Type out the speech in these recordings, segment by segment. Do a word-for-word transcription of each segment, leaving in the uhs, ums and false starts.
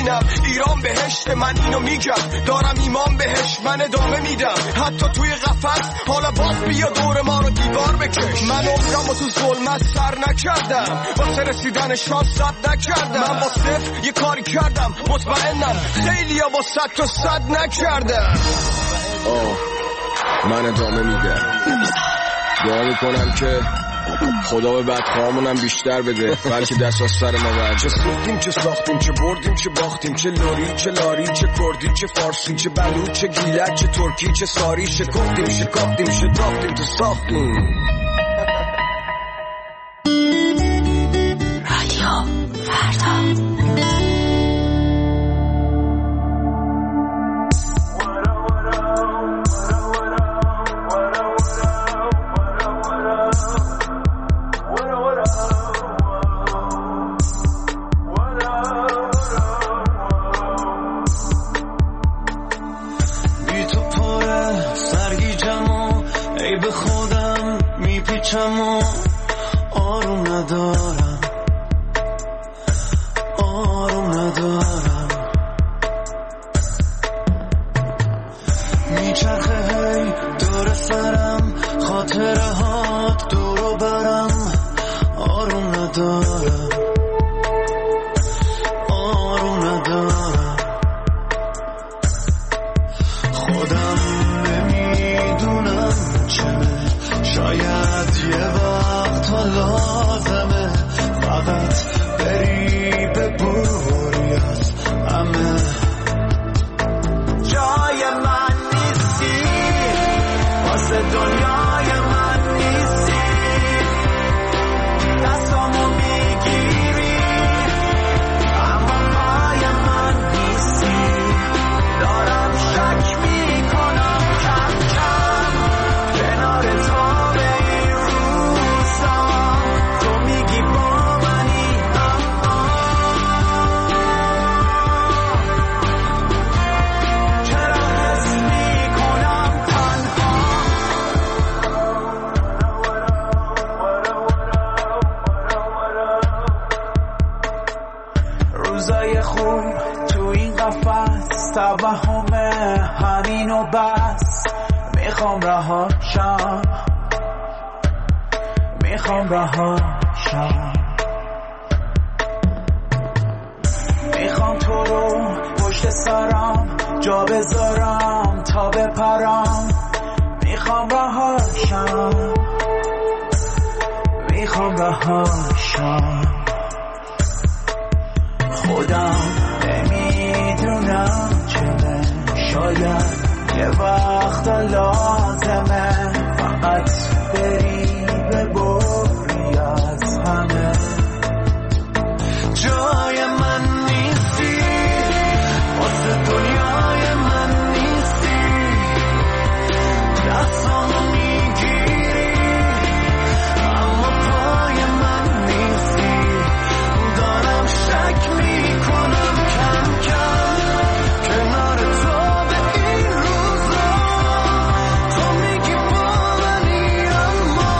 میبینم ایران بهشت، من اینو میگم دارم ایمان بهش، من ادامه میدم حتی توی قفس. حالا باز بیا دور ما رو دیوار بکش. من عمرم و تو ظلمت سر نکردم، واسه رسیدن شانس صد نکردم. من با صفر یه کاری کردم، مطمئنم خیلی ها با صد تا صد نکردم. آه من ادامه میدم، دعا میکنم که خدا به بدخواهامونم بیشتر بده، بلکه دست از سر ما برد. چه سوختیم چه ساختیم، چه بردیم چه باختیم، چه لوری چه لاری، چه کردی چه فارسی، چه بلوچ چه گیلک، چه ترکی چه ساری، شکفتیم شکافتیم شتافتیم تو ساختیم. رادیو فردا. آروم ندارم آروم ندارم میچرخه هی دور سرم، خاطره هات دورو برم. آروم ندارم آروم ندارم. خودم نمیدونم چمه، شاید یه وقت ها لازمه فقط بری ببری از همه. جای من نیستی، واسه دنیای من نیستی، دستامو میگیری اما پای من نیستی. دارم شک میکنم کم کم کنار تو توهم همین و بس. میخوام رهاشم میخوام رهاشم میخوام تو رو پشت سرم جا بذارم تا بپرم. میخوام رهاشم میخوام رهاشم. خودم نمیدونم چمه، شاید یه وقت لازمه فقط بری ببری از همه. جای من نیستی، واسه دنیای من نیستی، دستامو میگیری اما پای من نیستی. دارم شک میکنم کم کم کنار تو به این روزا. تو میگی با منی اما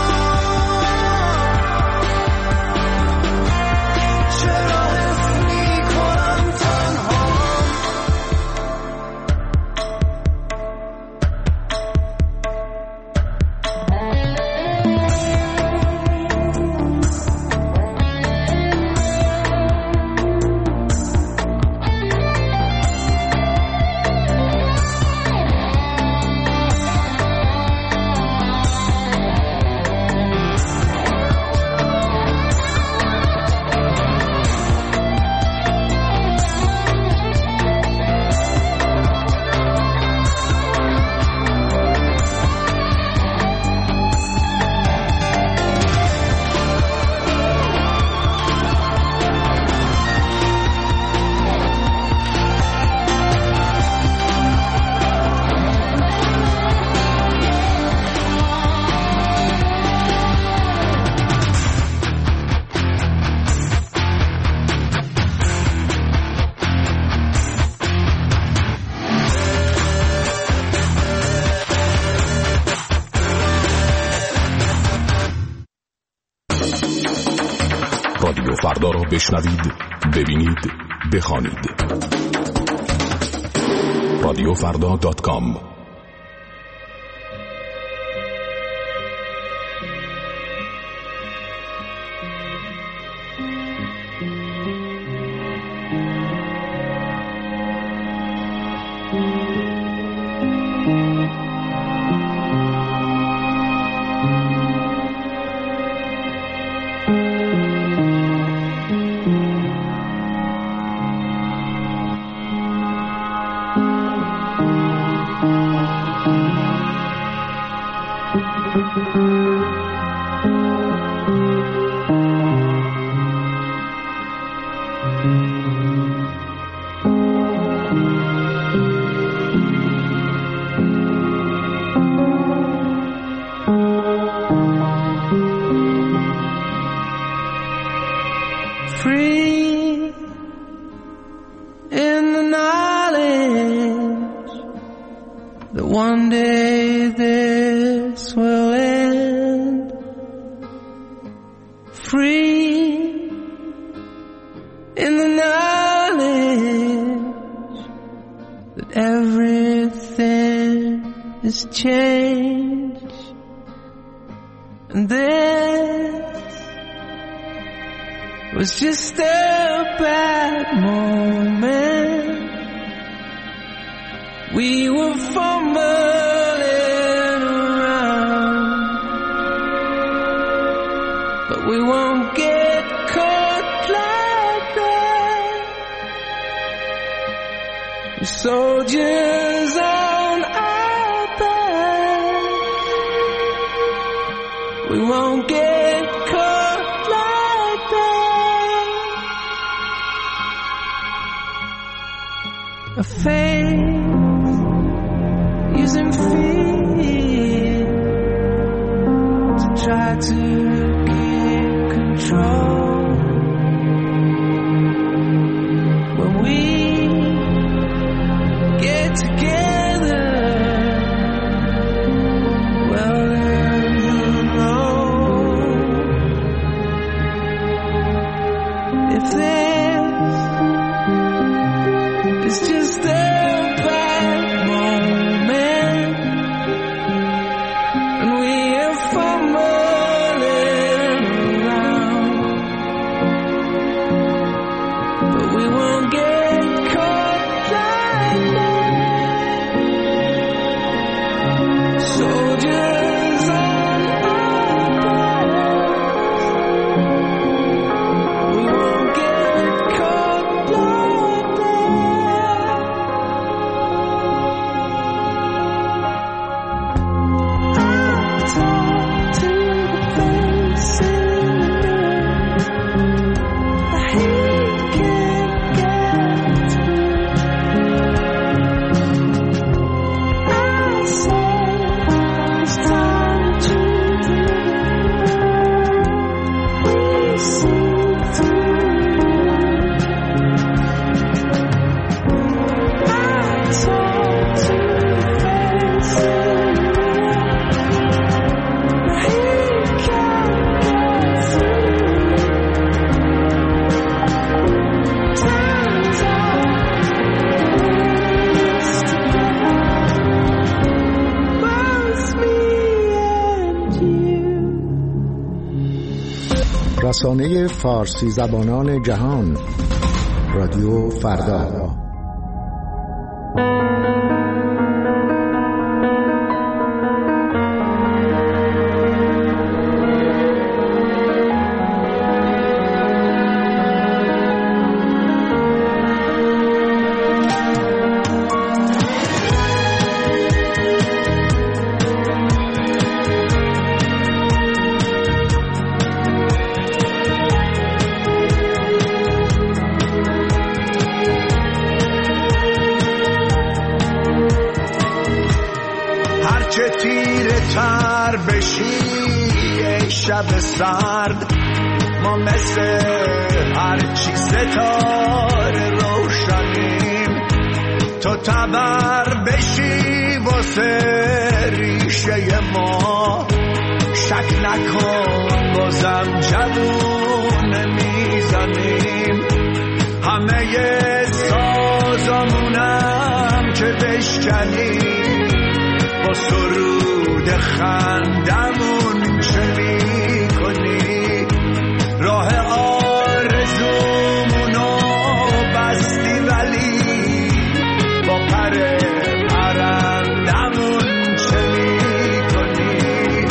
چرا حس میکنم تنها. رادیو فردا را بشنوید، ببینید بخوانید. رادیو فردا دات کام. Was just a bad moment. We were fumbling around, but we won't get caught like that. We're soldiers on our back. We won't get caught like that. A faith using fear to try to get control. When we get together, well then you'll know. If there's it's just a bad moment, and we are fumbling around, but we won't get caught like that. Soldiers on our backs, we won't get caught like that. I talk to the face in the mirror. I hate can't get through. I say it's time to deliver. We see through. I talk to the face in the mirror. I hate can't get through. Time's up, it's together, both me and you. رسانه فارسی زبانان جهان، رادیو فردا. هرچه تیره تر بشی ای شب سرد، ما مثل هرچی ستاره روشنیم. تو تبر بشی واسه ریشه ما، شک نکن بازم جوون میزنیم. همه سازمونم که بشکنی با سرود خندمون چه می کنی راه آرزومونو بستی ولی با پر پرندمون چه می کنی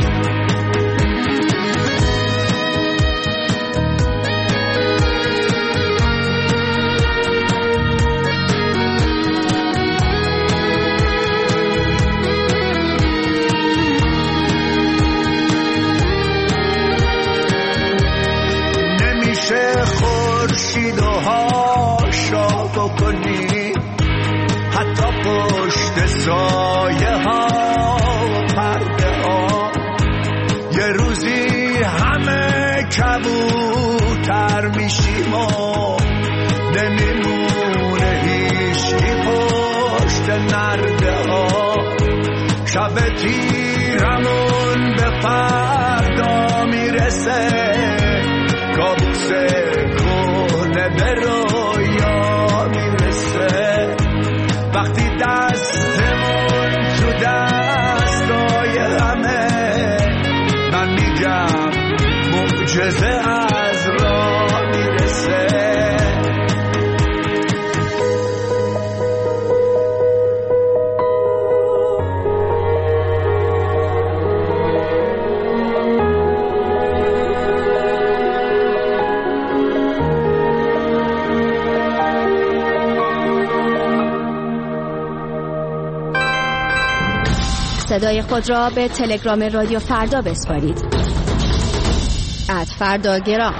خورشید و هاشا بکنی حتی پشت سایه ها و پرده ها یه روزی همه کبوتر میشیم و نمیمونه هیچی پشت نرده ها شب تیرمون به فردا میرسه کابوس کهنه به رویا میرسه وقتی دستمون تو دستای همه من میگم معجزه از راه میرسه صدای خود را به تلگرام رادیو فردا بسپارید. ات فردا گرام.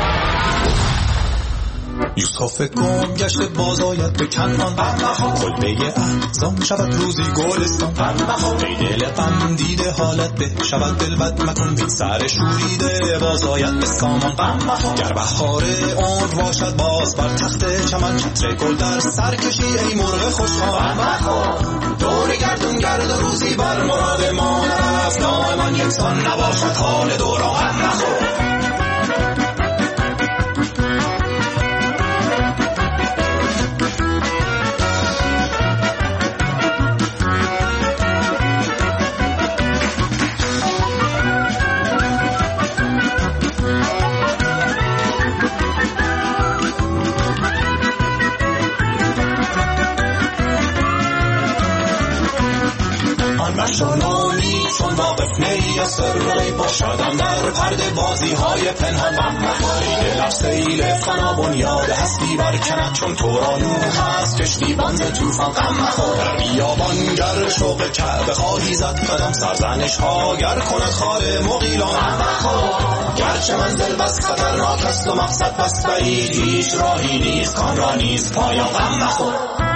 یوسف گم گشته باز آید به کنعان کلبه احزان شود روزی گلستان ای دل غم دیده حالت به شود دل بد مکن بی سر شوریده باز آید به سامان گر بهار عمر باشد باز بر تخت چمن چتر گل در سر کشی ای مرغ خوشخوان دور گردون گرد روزی بر مراد ما نرفت دائما یکسان نباشد حال دوران مشالانی چون واقف نی از سرای باشدم در پرده بازی های پنهان این دلش سیل فنا بنیاد هستی برکند چون تورانو هست کشتی بانز توفان غم مخور در بیابان گر شوق کعبه خواهی زد قدم سرزنش ها گر کند خار مغیلان غم مخور گرچه منزل بس خطرناک است و مقصد بس بعید هیچ راهی نیست کان را نیست پایان غم مخور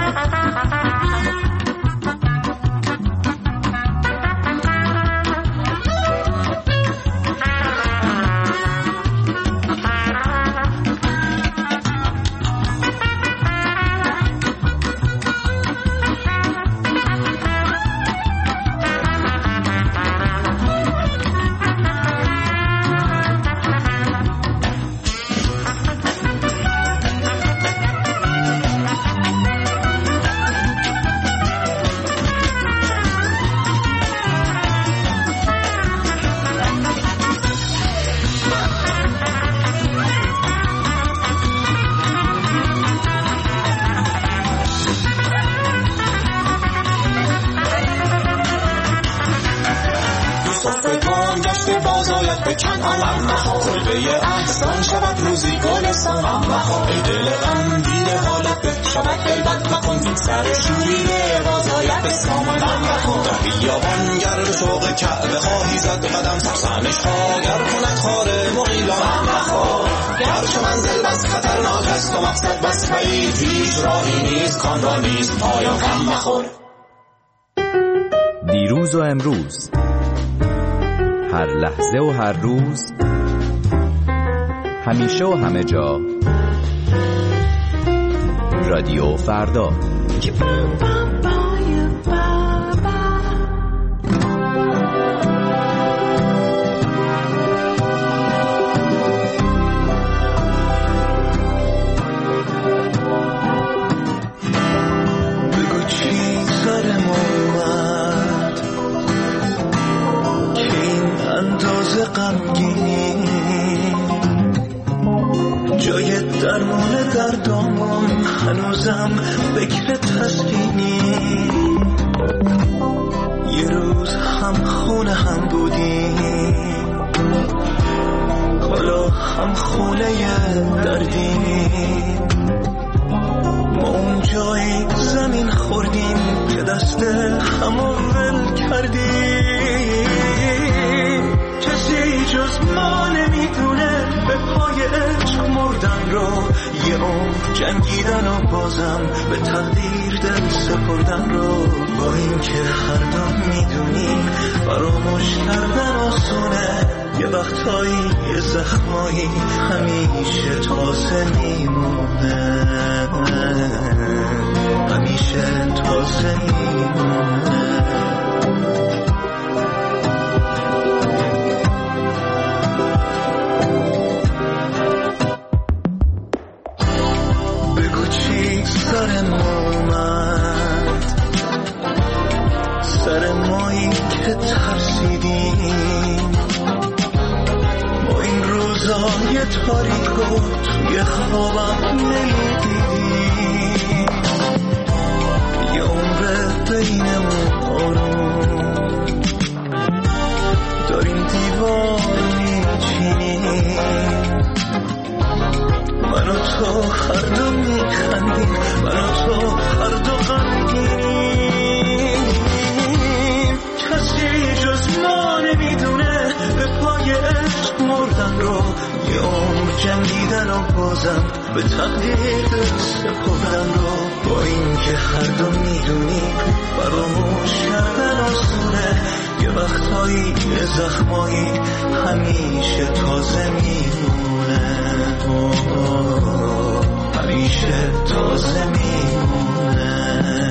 به کنعان کلبه احزان شود روزی گلستان ای دل غم دیده حالت به شود دل بد مکن بی سر شوریده باز آید به سامان در بیابان گر شوق کعبه خواهی زد قدم سرزنش ها گر کند خار مغیلان گرچه منزل بس خطرناک است و مقصد بس بعید هیچ راهی نیست کان را نیست پایان غم مخور دیروز و امروز هر لحظه و هر روز همیشه و همه جا رادیو فردا هنوزم فکر تسکینی، یه روز هم خونه هم بودیم، حالا هم خونه دردیم. ما اون جایی زمین خوردیم که دست همو ول کردیم. کسی جز ما نمیدونه به پای عشق مردن رو، یه عمر جنگیدن و بازم به تقدیر دل سپردن رو. با این که هر دو میدونیم فراموش کردن آسونه، یه وقتایی یه زخمایی همیشه تازه میمونه، همیشه تازه میمونه. بگو چی سر ما اومد، سر مایی که ترسیدیم، ما این روزای تاریکو توی خوابم نمیدیدیم. یه عمر بینمون آروم داریم دیوار میچینیم، من و تو هر دو میخندیم، من و تو هر دو غمگینیم. کسی جز ما نمیدونه به پای عشق مردن رو، یه عمر جنگیدن و بازم به تقدیر سپردن رو. با این که هر دو میدونیم فراموش کردن آسونه، یه وقتایی یه زخمایی همیشه تازه میمونه، همیشه تازه میمونه.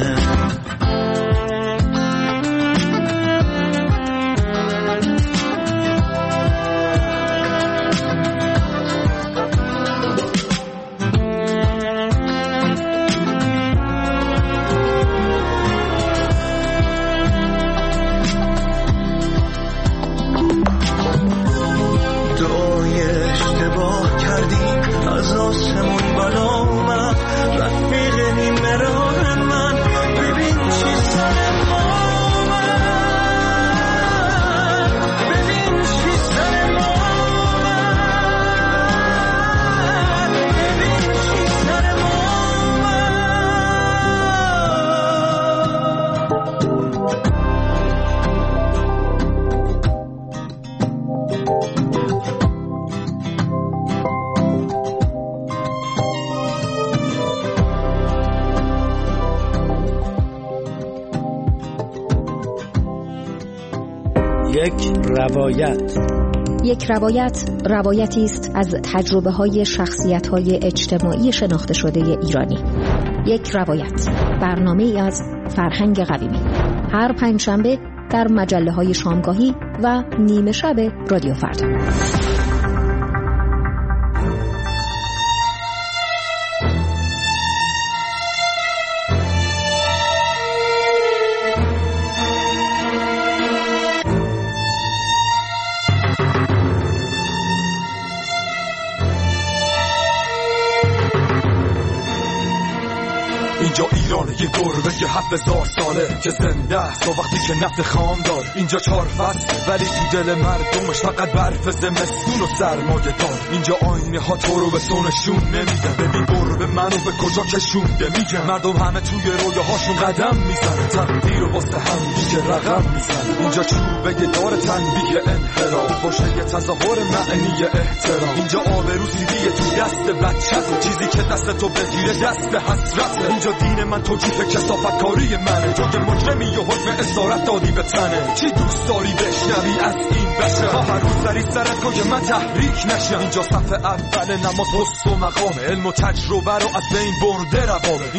یک روایت. یک روایت روایتی است از تجربه‌های شخصیت‌های اجتماعی شناخته شده ایرانی. یک روایت، برنامه‌ای از فرهنگ قویمی، هر پنجشنبه در مجله‌های شامگاهی و نیمه شب رادیو فردا. اینجا ایران یه گربه یه هفت هزار ساله که زنده است تا وقتی که نفت خام دار. اینجا چهار فصل ولی تو دل مردمش فقط برف زمستون و سرمایه دار. اینجا آینه ها تو رو به سونشون نمیده، ببین گربه منو به کجا کشونده. میگه مردم همه توی رویاهاشون قدم میزنه، تقدیر و واسه هم دیگه رقم میزنه. اینجا چوبه یه دار تنبیه انحراف باشه یه تظاهر معنی احترام. اینجا آبرو سیدیه تو دست بچه‌ست، چیزی که دست تو بگیره دست حسرته. اینجا دین من توجیه کثافت کاری منه، تو که مجرمی و حکم اسارت دادی به تنه. چی دوست داری بشنوی از این بشه؟ تا هر روز سری سرت که من تحریک نشم. اینجا صف اول نماز پست و مقامه، علم و تجربه رو از بین برده روامه.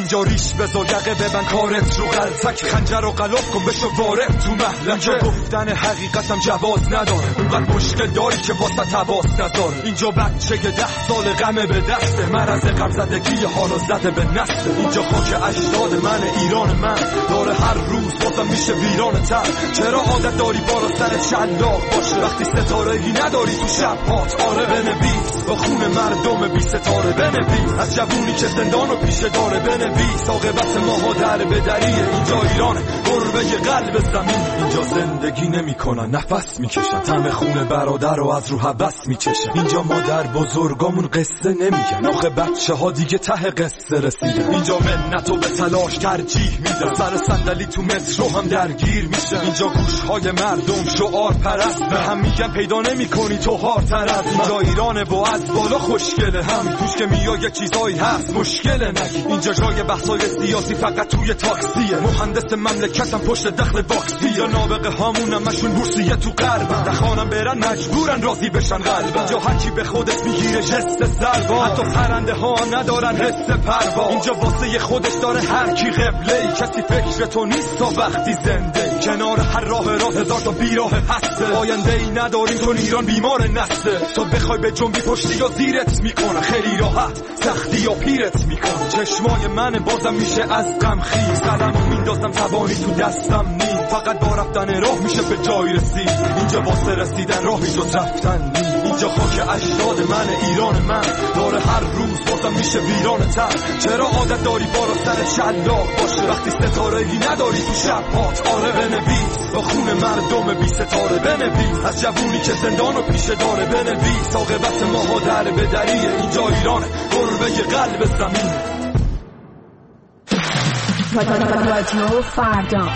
اینجا ریش بذار یقه ببن کارت رو غلطک خنجر و قلب کن بشو وارد تو محلکه گفتن حقیقتم جواز نداره اونقدر مشکل داری که واسه تواس نداره اینجا بچه که ده سال غمه به دسته مرض غم زدگی حالا زده به نسته اینجا خاک اجداد من ایران من داره هر روز بازم میشه ویران تر چرا عادت داری بالا سر شلاق باشه وقتی ستاره‌ای نداری تو شب هات آره بنویس با خون مردم بی ستاره بنویس از جوونی که زندان و پیشه داره بنویس عاقبت ماها در به دریه اینجا ایرانه گربه قلب زمین اینجا زندگی نمیکنن نفس میکشن طعم خون برادر رو از رو حبس میچشن اینجا مادر بزرگامون قصه نمیگن آخه بچه ها دیگه ته قصه رسیدن اینجا منتو به تلاش ترجیح میدن سر صندلی تو مترو هم درگیر میشن اینجا گوشهای مردم شعار پرست به هم میگن پیدا نمیکنی تو هارتر از اینجا ایرانه و از بالا خوشگله هم توش که میای یه چیزایی هست مشکله نگی اینجا جای بحثای سیاسی فقط توی تاکسیه مهندس مملکتم پشت دخل واکسیه نابغه هامونم مشون بورسیه تو غربن دخانم برن مجبورن راضی بشن قلبن اینجا هرکی به خودش میگیره جست سربا حتی پرنده ها ندارن حس پروا اینجا واسه خودش داره هر کی قبله کسی فکر تو نیست تا وقتی زنده کنار هر راه راه هزار تا بیراه هسته آینده ای نداریم تو ایران بیمار نسته تو بخوای به جنبی پشتی یا زیرت میکنه خیلی راحت سختی یا پیرت میکنه چشمای من بازم میشه از غم خیز قلمو میندازم توانی تو دستم نیم فقط با رفتن راه میشه به جای رسید اینجا واسه رسیدن راهی جز رفتن نیم اینجا خاک اجداد من ایران من داره هر روز بازم میشه ویران تر چرا عادت داری بالا سر شلاق باشه وقتی ستاره‌ای نداری تو شب هات آره بنویس با خون مردم بی ستاره بنویس از جوونی که زندان و پیشه داره بنویس عاقبت ماها در به دریه اینجا ایرانه گربه قلب زمین رادیو فردا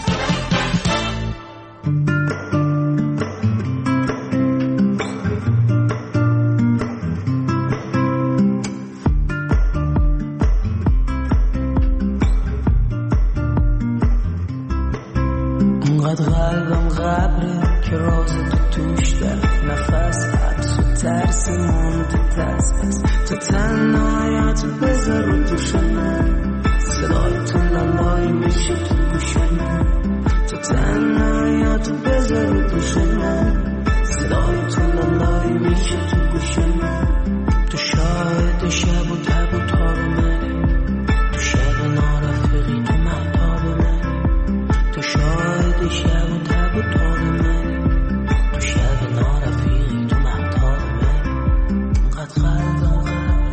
اونقدر قلبم غبره که راز تو توش در نفس حبس و ترسی مونده دست بس تو تنهایت بذار رو دوشم صدای تو لالایی میشه تو گوشم تو تنهایت بذار رو دوشم صدای تو لالایی میشه تو گوشم تو شاهد شب و تب و تاب منی تو شب نارفقی تو محتاب منی تو شاهد شب و تب و تاب منی تو شب نارفقی تو محتاب منی اونقدر قلبم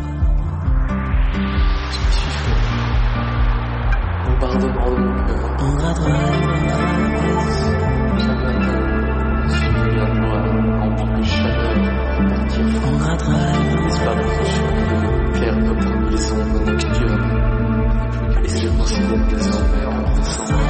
Pardon, pardon, اونقدر قلبم rempli de chaleur, partir اونقدر قلبم disparaître clair comme les ombres nocturnes, et je considère désormais en descendant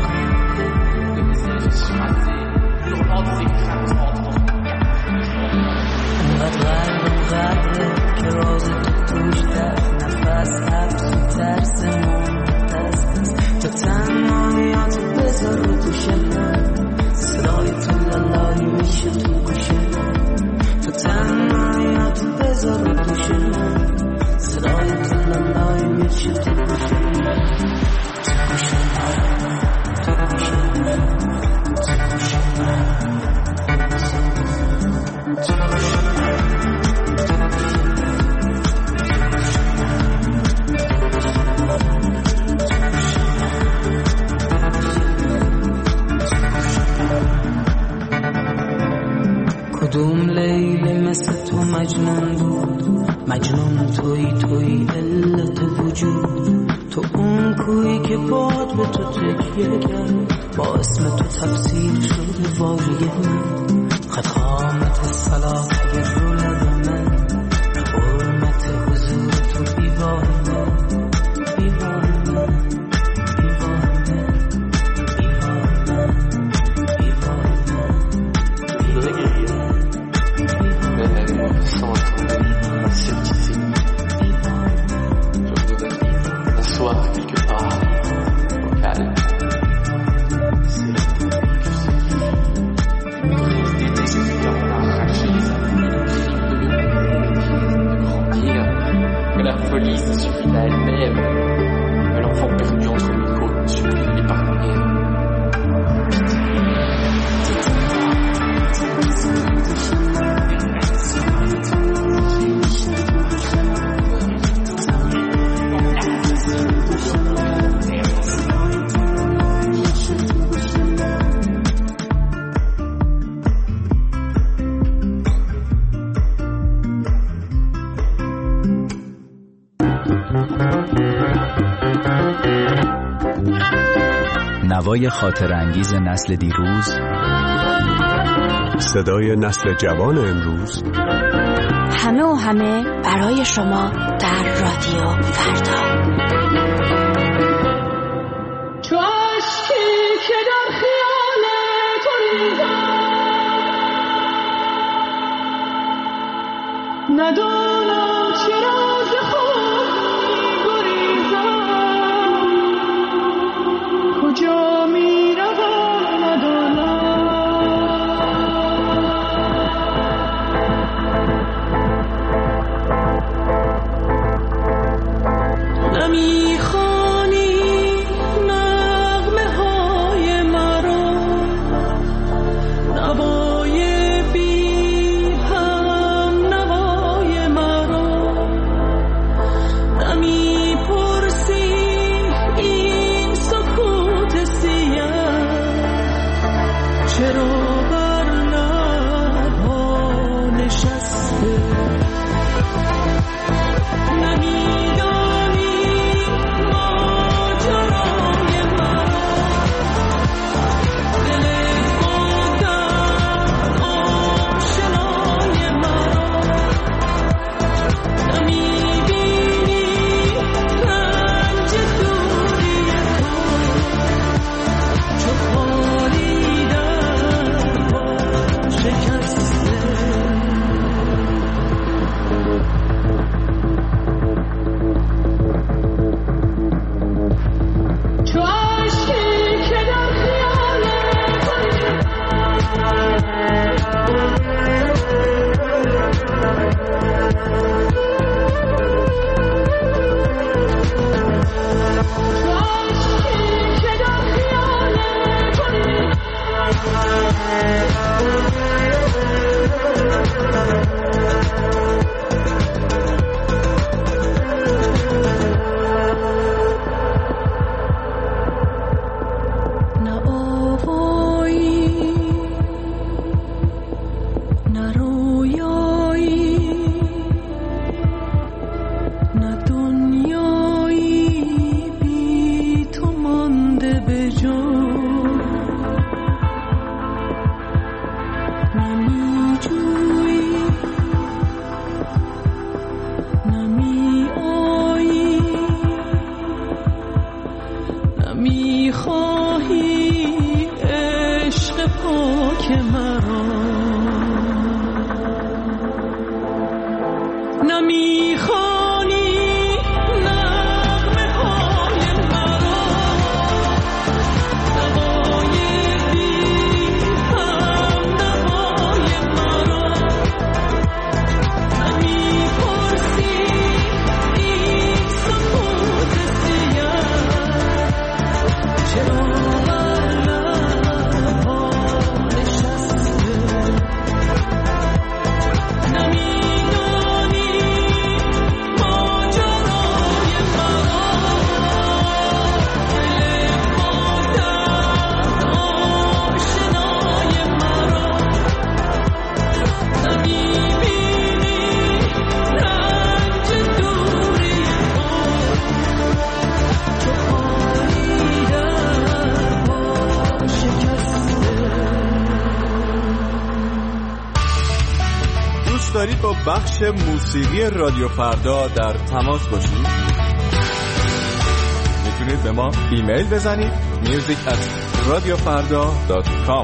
اونقدر قلبم غبره که راز تو توش در نفس حبس و ترس مونده تو تنهاییات بذار رو دوشم صدای تو لالایی میشه تو گوشم تو تنهاییات بذار رو دوشم صدای تو لالایی میشه تو گوشم تو گوشم تو گوشم تو گوشم کدوم لیلی مثل تو مجنون بود مجنون توی توی علت وجود تو اون کویی که باد به تو تکیه کرد با اسم تو تفسیر شده واژه من خط خامت صلاحی رو لب من حرمت حضور تو بیواه من بیواه من بیواه من بیواه من بیواه من mais sans attendre ma scepticisme. Je devais m'asseoir quelque part au calme. C'est là que c'est dans la rachise de grandir, que la folie se suffit à elle-même. نوای خاطر انگیز نسل دیروز، صدای نسل جوان امروز، همه و همه برای شما در رادیو فردا. چو اشکی که در خیال تو ریزم، ندانم چرا ز خود می‌گریزم، کجا می‌روم ندانم. نمی‌خوانی نغمه‌های مرا، نوای بی هم نوای مرا. نمی‌پرسی این سکوت سیاه چرا بر لب‌ها نشسته. دارید با بخش موسیقی رادیو فردا در تماس باشید، میتونید به ما ایمیل بزنید میوزیک ات رادیو فردا دات کام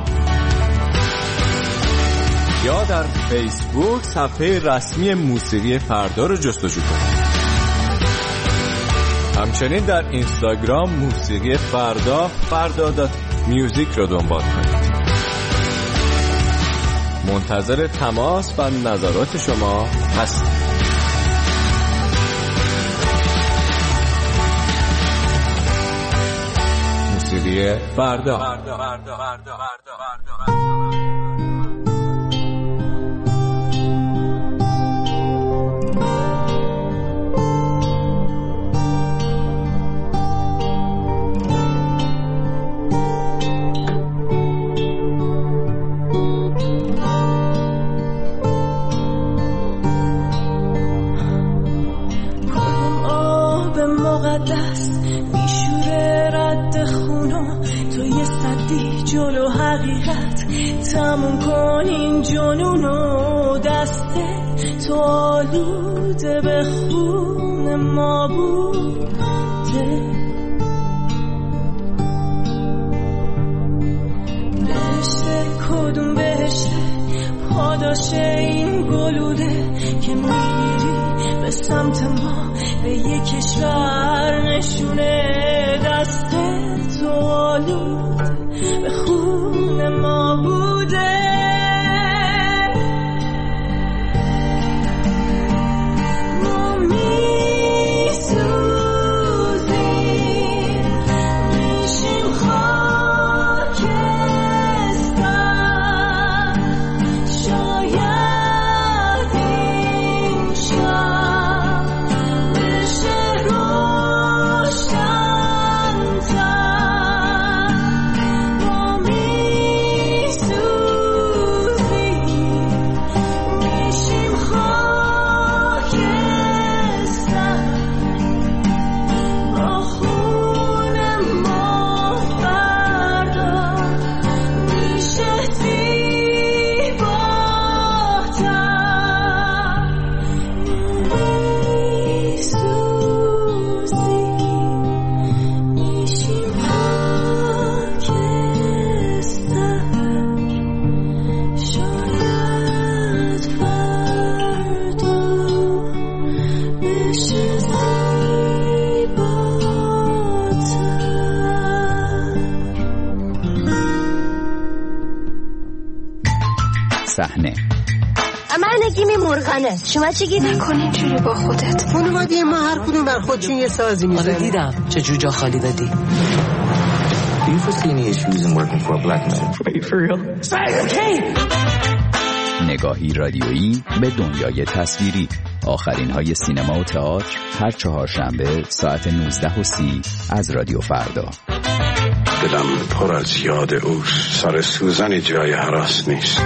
یا در فیسبوک صفحه رسمی موسیقی فردا رو جستجو کنید. همچنین در اینستاگرام موسیقی فردا فردا دات میوزیک رو دنبال کنید. منتظر تماس و نظرات شما هستم. موسیقی فردا. مقدس میشوره رد خونو تو یه صدی جلو حقیقت تموم کن این جنونو دسته تو آلوده به خون ما بوده بهشته کدوم بهشته پاداش این گلوله که میری به سمت ما به یک کشور نشونه دسته تو آلوده به خون ما بوده ما میسوزیم میشیم خاکستر شاید این شب بشه روشن‌تر ما میسوزیم میشیم خاکستر با خون ما فردا میشه زیباتر میسوزیم میشیم خاکستر شاید فردا بشه صحنه من نگیمی مرغنه شما چی گیدی؟ نکن اینجوری با خودت خانواده ما هر کدوم بر خودشون یه سازی میزنه. آره دیدم چه جوجا خالی دادی. Do you foresee any issues in working for a black man? Are you for real? Okay. نگاهی رادیویی به دنیای تصویری. آخرین های سینما و تئاتر هر چهارشنبه ساعت نوزده و سی از رادیو فردا. دلم پر از یاد اوست. سر سوزن جای هراس نیست.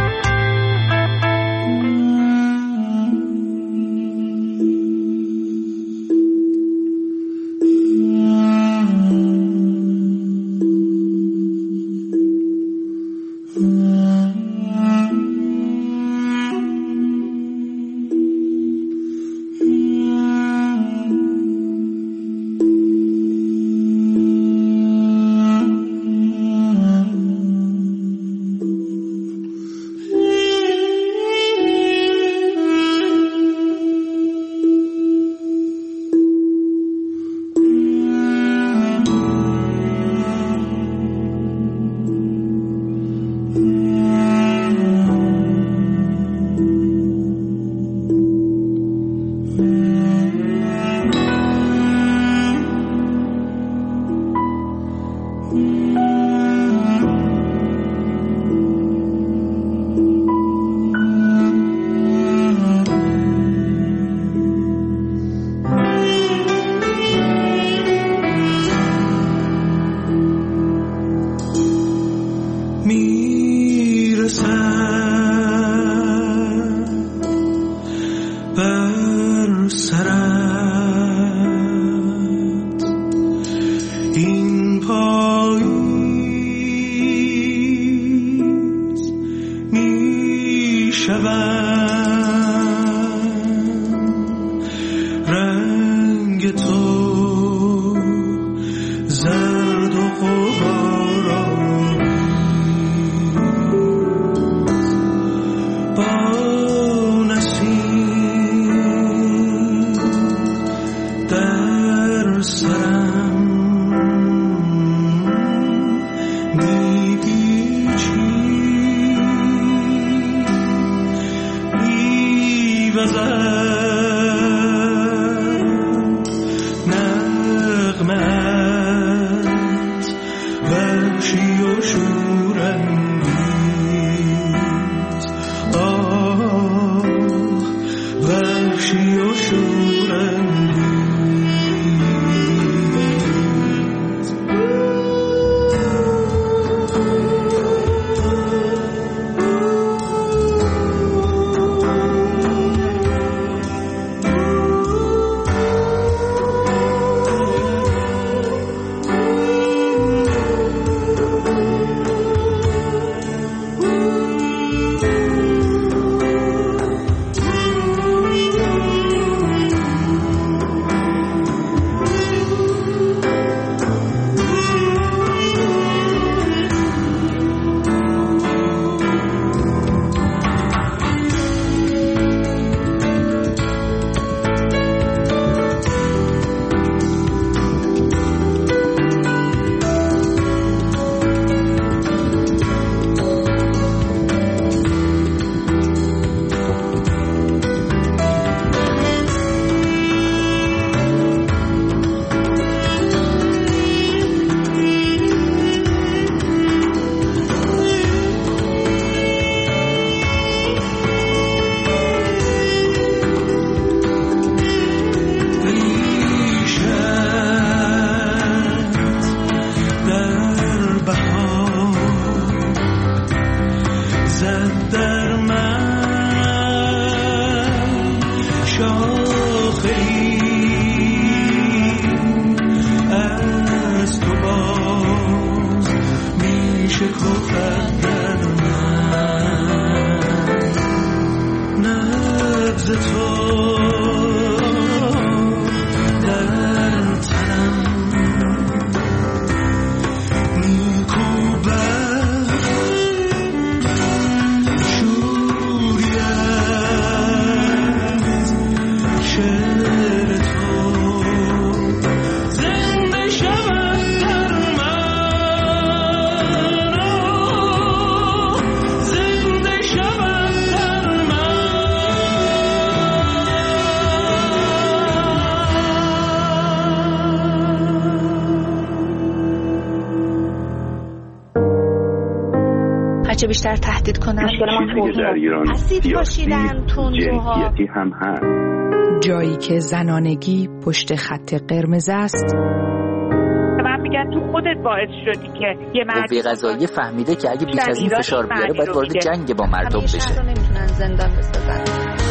هرچه بیشتر تهدید کنن. چیزی که در ایران سیاسی جنسیتی هم هست. جایی که زنانگی پشت خط قرمز است. من میگن تو خودت باعث شدی که یه مرد قوه قضاییه فهمیده که اگه بیش از این فشار بیاره باید وارد جنگ با مردم بشه. همیشه رو نمیتونن زندان بسازن.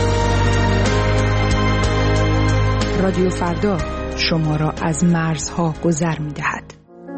رادیو فردا شما را از مرزها گذر می‌دهد.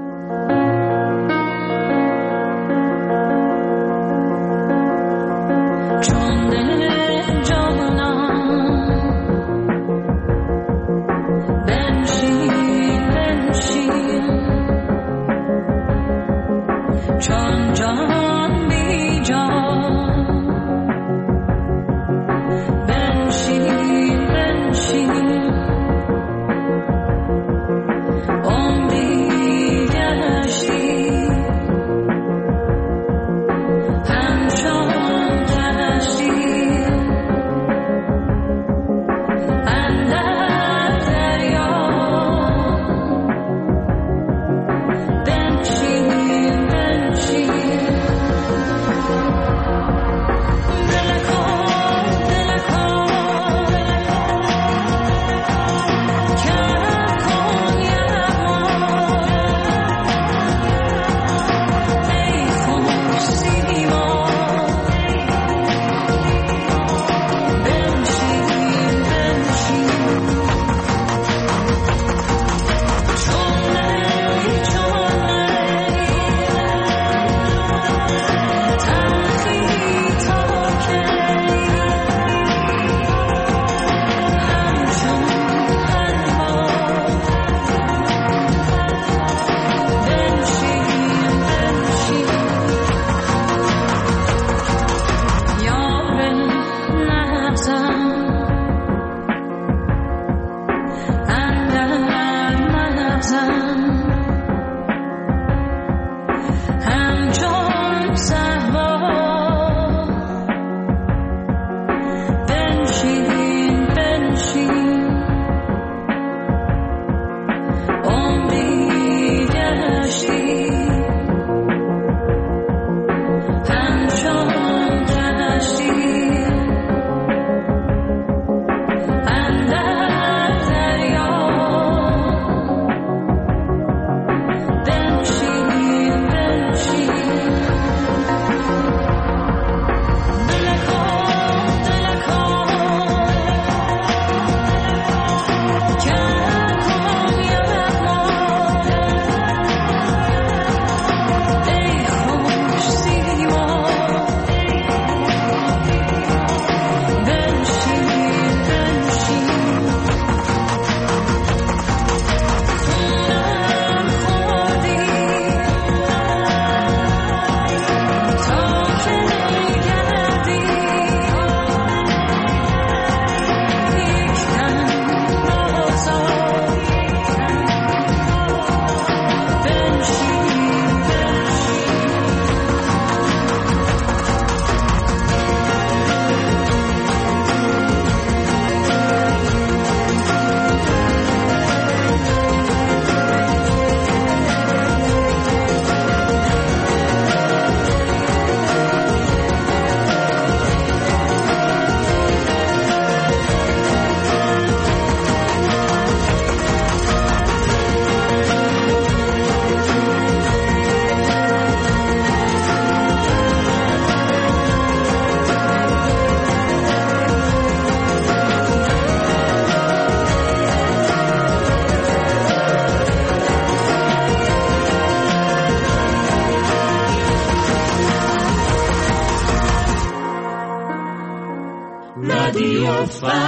رادیو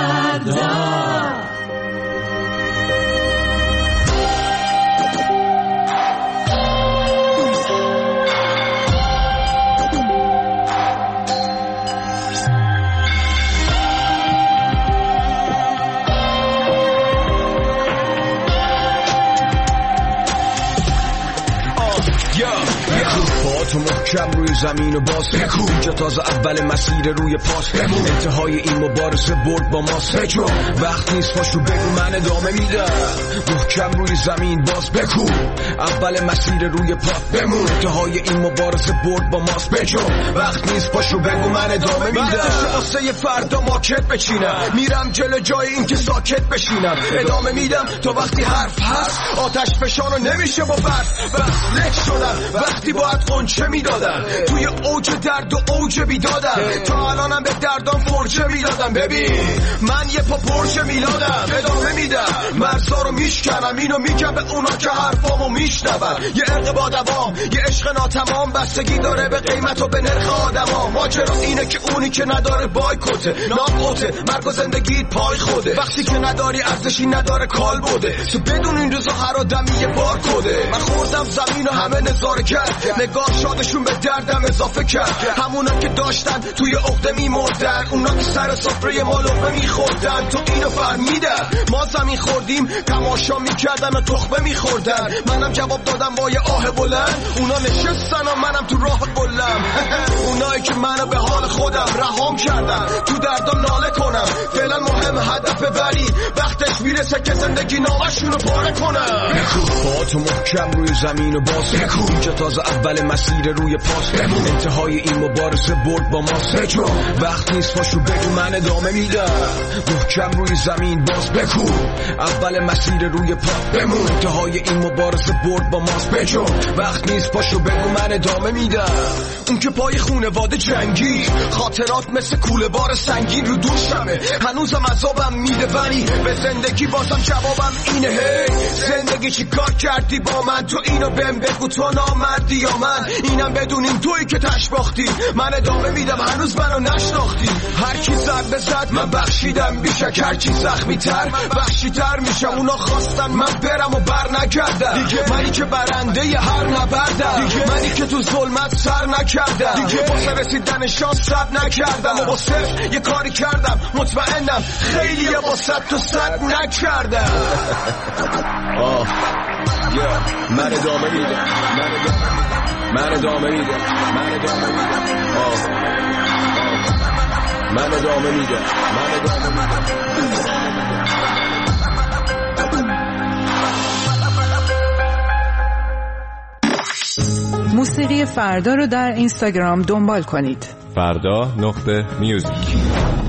فردا. پاتو محکم روی زمین و باز بکو اینجا تازه اول مسیر روی پاس بمون انتهای این مبارزه برد با ماست بجو وقت نیست پاشو بگو من ادامه میدم محکم روی زمین باز بکو اول مسیر روی پا بمون انتهای این مبارزه برد با ماست بجو وقت نیست پاشو بگو من ادامه میدم وقتش واسه یه فردا ماکت بچینم میرم جلو جای این که ساکت بشینم ادامه میدم تو وقتی حرف هست آتش فشانو نمیشه با برف بس لک شدم وقتی باید قنچه میدادم توی اوج درد و اوج بیدادم تا الانم به دردام فرجه میدادم ببین من یه پا پرشه میلادم ادامه میدم مرزا رو میشکنم اینو میگم به اونا که حرفامو میشنون یه عرق با دوام یه عشق ناتمام بستگی داره به قیمت و به نرخ آدما ماجرا اینه که اونی که نداره بایکوته ناقوته مرگ و زندگیت پای خوده وقتی که نداری ارزشی نداره کال بوده تو بدون این روزا هر آدمی یه بار کده من خوردم زمین و همه نظاره کرد نگاه شادشون به دردم اضافه کرد همونا که داشتن توی عقده میمردن اونا که سر سفره ما لقمه میخوردن تو اینو فهمیدن ما زمین خوردیم تماشا میکردن و تخمه میخوردن منم جواب دادم با یه آه بلند اونا نشستن و منم تو راه قلم اونایی که منو به حال خودم رهام کردن تو دردم ناله کنم فعلا مهم هدف ولی وقتش میرسه که زندگی نامشونو پاره کنم با تو محکم روی زمین و باز بکو اینجا تازه اول مسیر روی پاس بمون انتهای این مبارزه برد با ماست بجو وقت نیست پاشو بگو من ادامه میدم محکم روی زمین باز بکو اول مسیر روی پا بمون انتهای این مبارزه برد با ماست بجو وقت نیست پاشو بگو من ادامه میدم اون که پای خونواده جنگی خاطرات مثل کوله بار سنگین رو دوشمه هنوزم عذابم میده ولی به زندگی بازم جوابم اینه هی زندگی چی کار کردی با من تو اینو بهم بگو تو نامردی یا من اینم بدونیم تویی که تش باختی من ادامه میدم هنوز منو نشناختی هر کی زد به زد من بخشیدم بیشک هر کی زخمی تر وحشی تر میشم اونا خواستن من برم و بر نگردم دیگه منی که برنده ی هر نبردم دیگه منی که تو ظلمت سر نکردم دیگه واسه رسیدن شانس صبر نکردم و با صفر یه کاری کردم مطمئنم خیلی یه با صد تو صد نکردم آه من ادامه میدم من ادامه میدم من ادامه میدم آه من ادامه میدم من ادامه میدم موسیقی فردا رو در اینستاگرام دنبال کنید. فردا نقطه میوزیک.